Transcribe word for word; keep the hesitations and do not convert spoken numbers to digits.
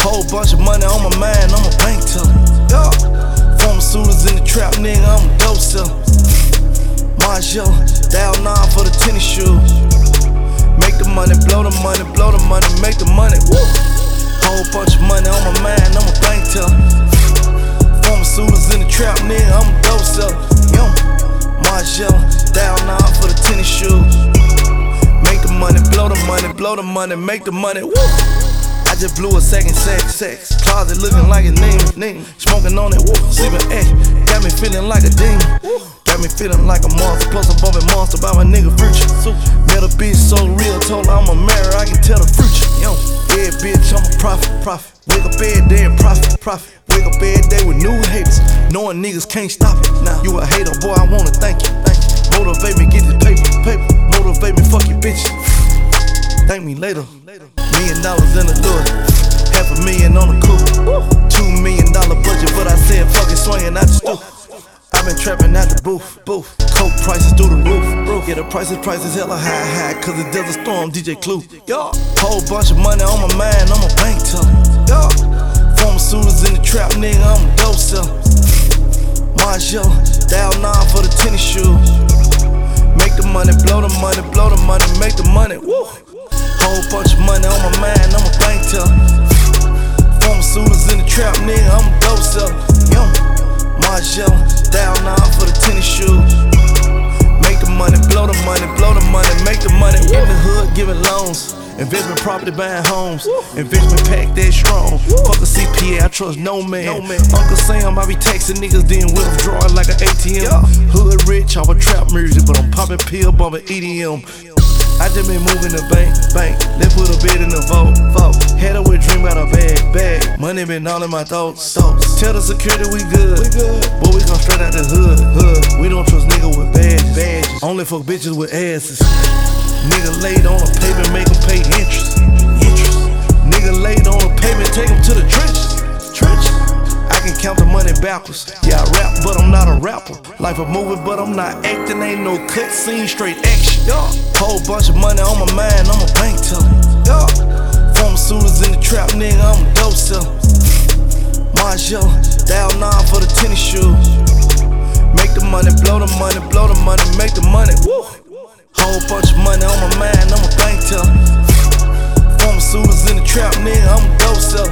Whole bunch of money on my mind, I'm a bank teller. Yeah. Pharmaceuticals in the trap, nigga, I'm a dope seller. Marshall, dial nine for the tennis shoes. Make the money, blow the money, blow the money, make the money. Woo. Whole bunch of money on my mind, I'm a bank teller. Pharmaceuticals in the trap, nigga, I'm a dope seller. Yo, Marshall, dial nine for the tennis shoes. Make the money, blow the money, blow the money, make the money. Woo. I just blew a second sex, sex. Closet looking like a name, name. Smoking on it, woo, sleeping, eh. Got me feeling like a demon. Got me feeling like a monster. Plus I'm bumping monster by my nigga Future. Met a bitch so real, told her I'm a marrier, I can tell the future. Yo, yeah, bitch, I'm a prophet, prophet. Wake up every day and profit, profit. Wake up every day with new haters, knowing niggas can't stop it. Now you a hater, boy, I wanna thank you, thank you. Motivate me, get this paper, paper. Motivate me, fuck you, bitch. Thank me later. Million dollars in the door, half a million on the coupe. Two million dollar budget, but I said fuck it, swinging out the stoop. I've been trapping out the booth, booth. Coke prices through the roof, roof. Yeah, the prices, prices hella high, high, cause the desert storm, D J Clue. Yeah. Whole bunch of money on my mind, I'm a bank teller. Yeah. Pharmaceuticals in the trap, nigga, I'm a dope seller. Marshall, dial nine for the tennis shoes. Make the money, blow the money, blow the money, make the money. Woo. Whole bunch of money on my mind, I'm a bank teller. Pharmaceuticals in the trap, nigga, I'm a dope seller. Yo, Marshall, dial nine for the tennis shoes. Make the money, blow the money, blow the money, make the money. In the hood, giving loans. Investment property, buying homes. Investment pack that strong. Fuck a C P A, I trust no man. no man. Uncle Sam, I be taxing niggas, then withdraw it like an A T M. Yeah. Hood rich, off of trap music, but I'm popping pill, bumping E D M. I just been moving the bank, bank. Let's put a bid in the vote, vote. Had a wet dream about a bag, bag. Money been all in my thoughts, thoughts. Tell the security we good, we good. But we come straight out the hood, hood. We don't trust niggas with badges, badges. Only fuck bitches with asses. Nigga laid on a pavement, make them pay interest, interest. Nigga laid on a pavement, take them to the trenches, trenches. I can count the money backwards. Yeah, I rap, but I'm not a rapper. Life a movie, but I'm not acting. Ain't no cut scene, straight action. Yeah. Whole bunch of money on my mind, I'm a bank teller. Yeah. Pharmaceuticals in the trap, nigga, I'm a dope seller. Marshall, dial nine for the tennis shoes. Make the money, blow the money, blow the money, make the money. Woo. Whole bunch of money on my mind, I'm a bank teller. Pharmaceuticals in the trap, nigga, I'm a dope seller.